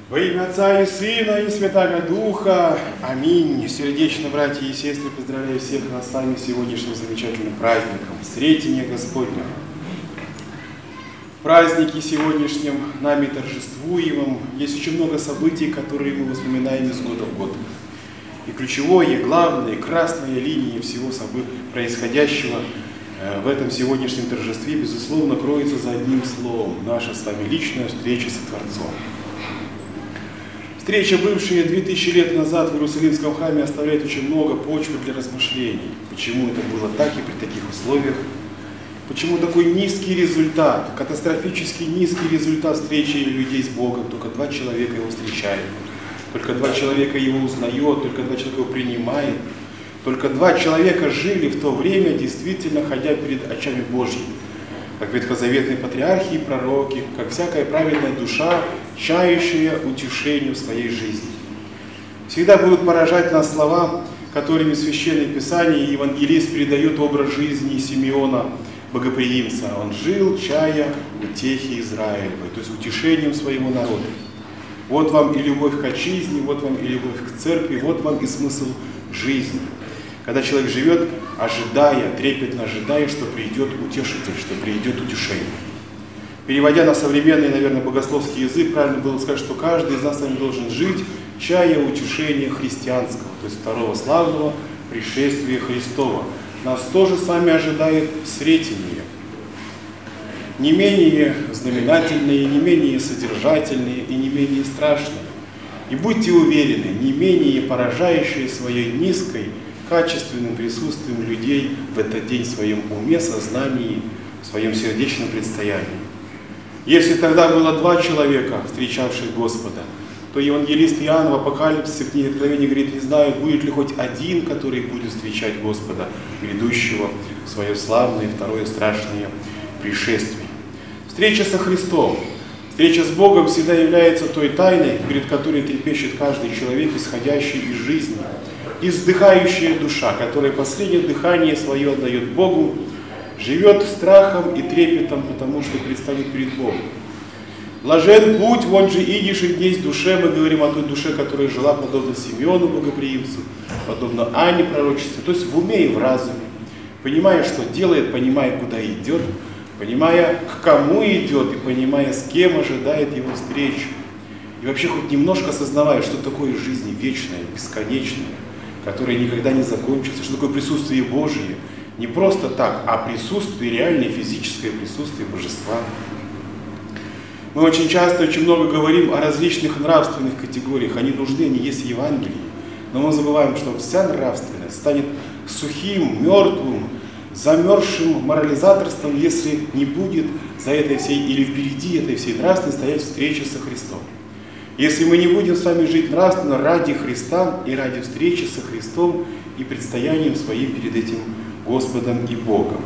Во имя Отца и Сына и Святаго Духа. Аминь. Сердечно, братья и сестры, поздравляю всех нас с вами сегодняшним замечательным праздником Сретения Господня. В празднике сегодняшнем, нами торжествуемом, есть очень много событий, которые мы вспоминаем из года в год. И ключевое, главное, красная линия всего происходящего в этом сегодняшнем торжестве, безусловно, кроется за одним словом: наша с вами личная встреча со Творцом. Встреча, бывшая 2000 лет назад в Иерусалимском храме, оставляет очень много почвы для размышлений. Почему это было так и при таких условиях? Почему такой низкий результат, катастрофически низкий результат встречи людей с Богом? Только 2 человека его встречают, только 2 человека его узнают, только 2 человека его принимают. Только 2 человека жили в то время, действительно ходя перед очами Божьими. Как ветхозаветные патриархи и пророки, как всякая праведная душа, чающая утешение в своей жизни. Всегда будут поражать нас слова, которыми Священное Писание и Евангелист передает образ жизни Симеона, богоприимца. Он жил, чая утехи Израилевой, то есть утешением своего народа. Вот вам и любовь к отчизне, вот вам и любовь к церкви, вот вам и смысл жизни. Когда человек живет, ожидая, трепетно ожидая, что придет утешитель, что придет утешение. Переводя на современный, наверное, богословский язык, правильно было сказать, что каждый из нас с вами должен жить, чая утешения христианского, то есть второго славного пришествия Христова. Нас тоже с вами ожидает сретение. Не менее знаменательные, не менее содержательные и не менее страшные. И будьте уверены, не менее поражающие своей низкой, качественным присутствием людей в этот день в своем уме, сознании, в своем сердечном предстоянии. Если тогда было 2 человека, встречавших Господа, то евангелист Иоанн в Апокалипсисе, в книге Откровения, говорит: не знаю, будет ли хоть один, который будет встречать Господа, грядущего в свое славное второе страшное пришествие. Встреча со Христом, встреча с Богом всегда является той тайной, перед которой трепещет каждый человек, исходящий из жизни. Издыхающая душа, которая последнее дыхание свое отдает Богу, живет страхом и трепетом, потому что предстанет перед Богом. Блажен путь, вон же идиш и днесь душе. Мы говорим о той душе, которая жила подобно Симеону богоприимцу, подобно Анне пророчице, то есть в уме и в разуме, понимая, что делает, понимая, куда идет, понимая, к кому идет, и понимая, с кем ожидает его встречу. И вообще хоть немножко осознавая, что такое жизнь вечная, бесконечная, которое никогда не закончится, что такое присутствие Божие, не просто так, а присутствие, реальное физическое присутствие Божества. Мы очень часто, очень много говорим о различных нравственных категориях, они нужны, они есть в Евангелии, но мы забываем, что вся нравственность станет сухим, мертвым, замерзшим морализаторством, если не будет за этой всей или впереди этой всей нравственности стоять встреча со Христом. Если мы не будем с вами жить нравственно ради Христа и ради встречи со Христом и предстоянием своим перед этим Господом и Богом.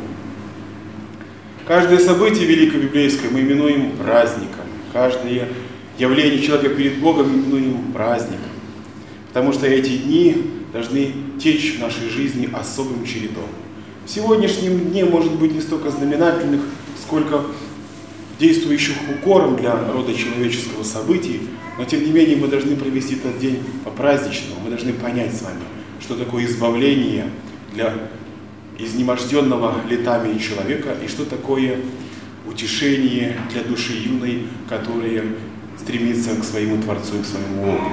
Каждое событие великобиблейское мы именуем праздником. Каждое явление человека перед Богом мы именуем праздником. Потому что эти дни должны течь в нашей жизни особым чередом. В сегодняшнем дне может быть не столько знаменательных, сколько действующих укором для рода человеческого событий, но тем не менее мы должны провести этот день по-праздничному, мы должны понять с вами, что такое избавление для изнеможденного летами человека и что такое утешение для души юной, которая стремится к своему Творцу и к своему Богу.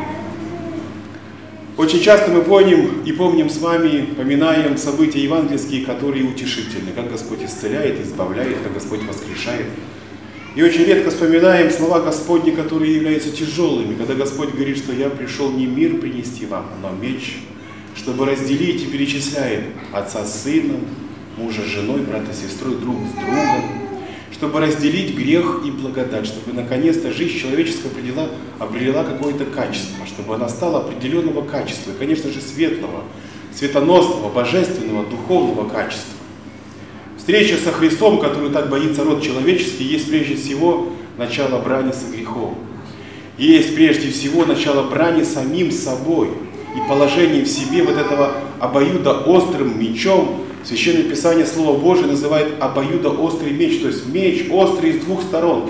Очень часто мы помним с вами, поминаем события евангельские, которые утешительны, как Господь исцеляет, избавляет, как Господь воскрешает. И очень редко вспоминаем слова Господни, которые являются тяжелыми, когда Господь говорит, что я пришел не мир принести вам, но меч, чтобы разделить, и перечисляет отца с сыном, мужа с женой, брата с сестрой, друг с другом, чтобы разделить грех и благодать, чтобы наконец-то жизнь человеческая обрела какое-то качество, чтобы она стала определенного качества, и, конечно же, светлого, светоносного, божественного, духовного качества. Встреча со Христом, которую так боится род человеческий, есть прежде всего начало брани со грехом. Есть прежде всего начало брани самим собой и положение в себе вот этого обоюдоострым мечом. Священное Писание, Слово Божие называет обоюдоострый меч, то есть меч острый с 2 сторон,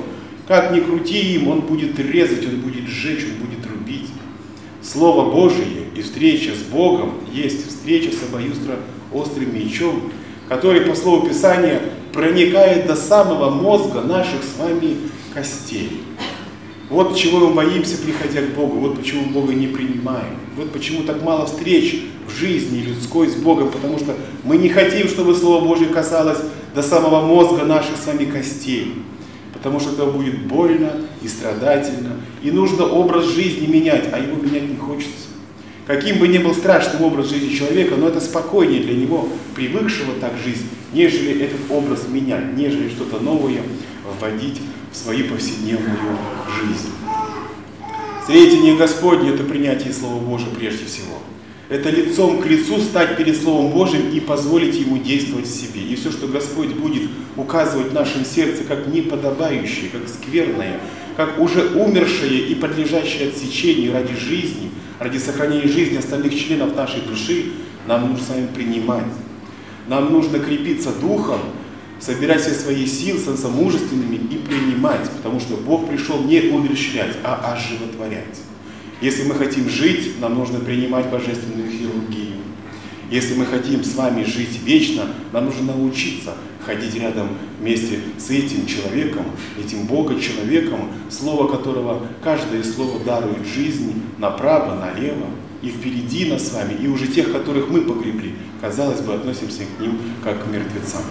Как ни крути им, он будет резать, он будет сжечь, он будет рубить. Слово Божие и встреча с Богом есть встреча с обоюстроострым мечом, который, по слову Писания, проникает до самого мозга наших с вами костей. Вот чего мы боимся, приходя к Богу, вот почему Бога не принимаем, вот почему так мало встреч в жизни людской с Богом, потому что мы не хотим, чтобы Слово Божие касалось до самого мозга наших с вами костей, потому что это будет больно и страдательно, и нужно образ жизни менять, а его менять не хочется. Каким бы ни был страшным образ жизни человека, но это спокойнее для него, привыкшего так жить, нежели этот образ менять, нежели что-то новое вводить в свою повседневную жизнь. Святение Господне – это принятие Слова Божия прежде всего. Это лицом к лицу стать перед Словом Божьим и позволить Ему действовать в себе. И все, что Господь будет указывать в нашем сердце как неподобающее, как скверное, как уже умершее и подлежащее отсечению ради жизни, ради сохранения жизни остальных членов нашей души, нам нужно с вами принимать. Нам нужно крепиться духом, собирать все свои силы, становиться мужественными и принимать, потому что Бог пришел не умерщвлять, а оживотворять. Если мы хотим жить, нам нужно принимать божественную хирургию. Если мы хотим с вами жить вечно, нам нужно научиться ходить рядом вместе с этим человеком, этим Бога-человеком, слово которого, каждое слово дарует жизнь направо, налево, и впереди нас с вами, и уже тех, которых мы погребли, казалось бы, относимся к ним как к мертвецам.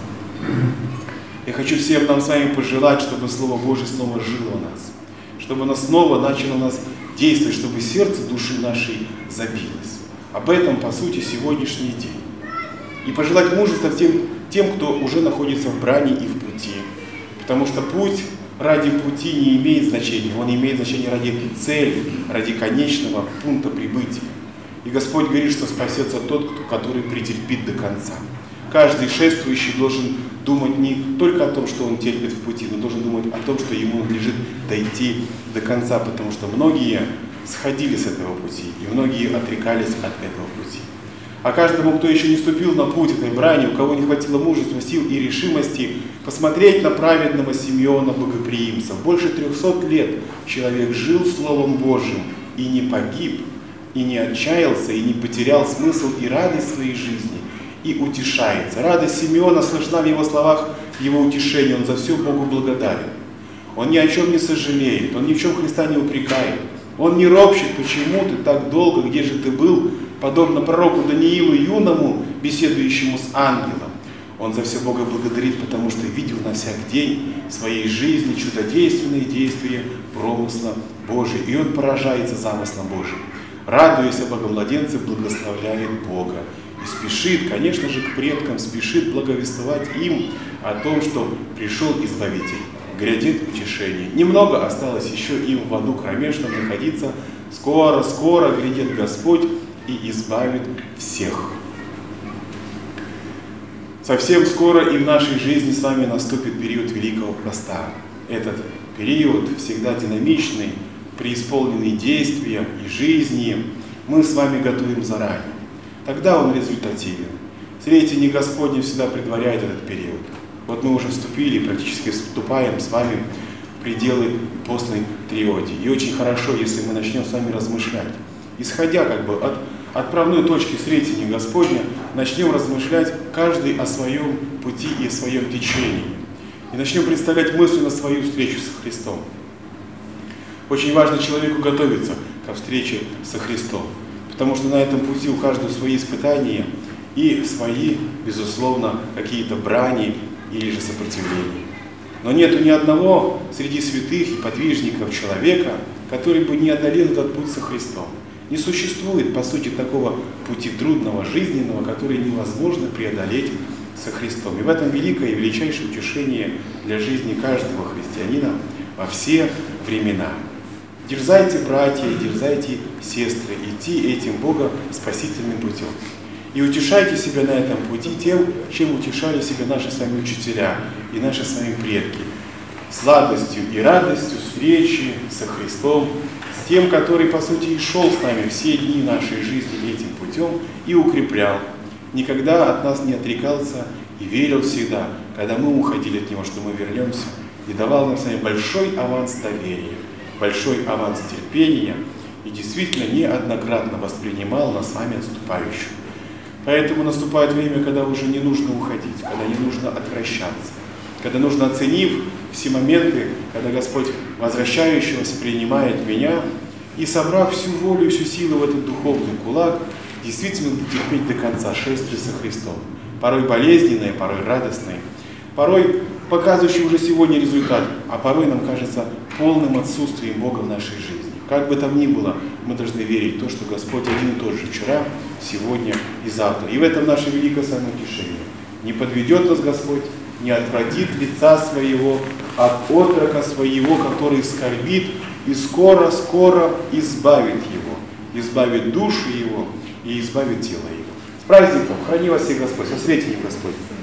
Я хочу всем нам с вами пожелать, чтобы Слово Божие снова жило в нас, чтобы оно снова начало у нас действовать, чтобы сердце души нашей забилось. Об этом, по сути, сегодняшний день. И пожелать мужества тем, кто уже находится в брани и в пути. Потому что путь ради пути не имеет значения, он имеет значение ради цели, ради конечного пункта прибытия. И Господь говорит, что спасется тот, который претерпит до конца. Каждый шествующий должен думать не только о том, что он терпит в пути, но должен думать о том, что ему надлежит дойти до конца, потому что многие сходили с этого пути, и многие отрекались от этого пути. А каждому, кто еще не ступил на путь этой брани, у кого не хватило мужества, сил и решимости, посмотреть на праведного Симеона Богоприимца. Больше 300 лет человек жил Словом Божьим и не погиб, и не отчаялся, и не потерял смысл и радость своей жизни, и утешается. Радость Симеона слышна в его словах, его утешение. Он за все Богу благодарен. Он ни о чем не сожалеет, он ни в чем Христа не упрекает. Он не ропщет, почему ты так долго, где же ты был, подобно пророку Даниилу юному, беседующему с ангелом. Он за все Бога благодарит, потому что видел на всяк день в своей жизни чудодейственные действия промысла Божия. И он поражается замыслом Божьим. Радуясь о Богомладенце, благословляет Бога. И спешит, конечно же, к предкам, спешит благовествовать им о том, что пришел Избавитель. Грядет утешение. Немного осталось еще им в аду кромешном находиться. Скоро, скоро грядет Господь и избавит всех. Совсем скоро и в нашей жизни с вами наступит период Великого Поста. Этот период всегда динамичный, преисполненный действия и жизни. Мы с вами готовим заранее. Тогда он результативен. Святение Господне всегда предваряет этот период. Вот мы уже вступили, практически вступаем с вами в пределы постной триодии. И очень хорошо, если мы начнем с вами размышлять. Исходя от отправной точки святения Господня, начнем размышлять каждый о своем пути и о своем течении. И начнем представлять мысленно свою встречу со Христом. Очень важно человеку готовиться ко встрече со Христом. Потому что на этом пути у каждого свои испытания и свои, безусловно, какие-то брани или же сопротивления. Но нету ни одного среди святых и подвижников человека, который бы не одолел этот путь со Христом. Не существует, по сути, такого пути трудного, жизненного, который невозможно преодолеть со Христом. И в этом великое и величайшее утешение для жизни каждого христианина во все времена. Дерзайте, братья, и дерзайте, сестры, идти этим Бога спасительным путем. И утешайте себя на этом пути тем, чем утешали себя наши с вами учителя и наши с вами предки. Сладостью и радостью встречи со Христом, с тем, который, по сути, и шел с нами все дни нашей жизни этим путем и укреплял. Никогда от нас не отрекался и верил всегда, когда мы уходили от Него, что мы вернемся и давал нам с вами большой аванс доверия, большой аванс терпения и действительно неоднократно воспринимал нас с вами отступающим. Поэтому наступает время, когда уже не нужно уходить, когда не нужно отвращаться, когда нужно, оценив все моменты, когда Господь возвращающегося принимает меня, и собрав всю волю и всю силу в этот духовный кулак, действительно терпеть до конца шествие со Христом. Порой болезненное, порой радостное, порой показывающий уже сегодня результат, а порой нам кажется полным отсутствием Бога в нашей жизни. Как бы там ни было, мы должны верить в то, что Господь один и тот же вчера, сегодня и завтра. И в этом наше великое самоутешение. Не подведет нас Господь, не отвратит лица своего от отрока своего, который скорбит, и скоро-скоро избавит его, избавит душу его и избавит тело его. С праздником! Храни вас всех Господь, со свете не Господь!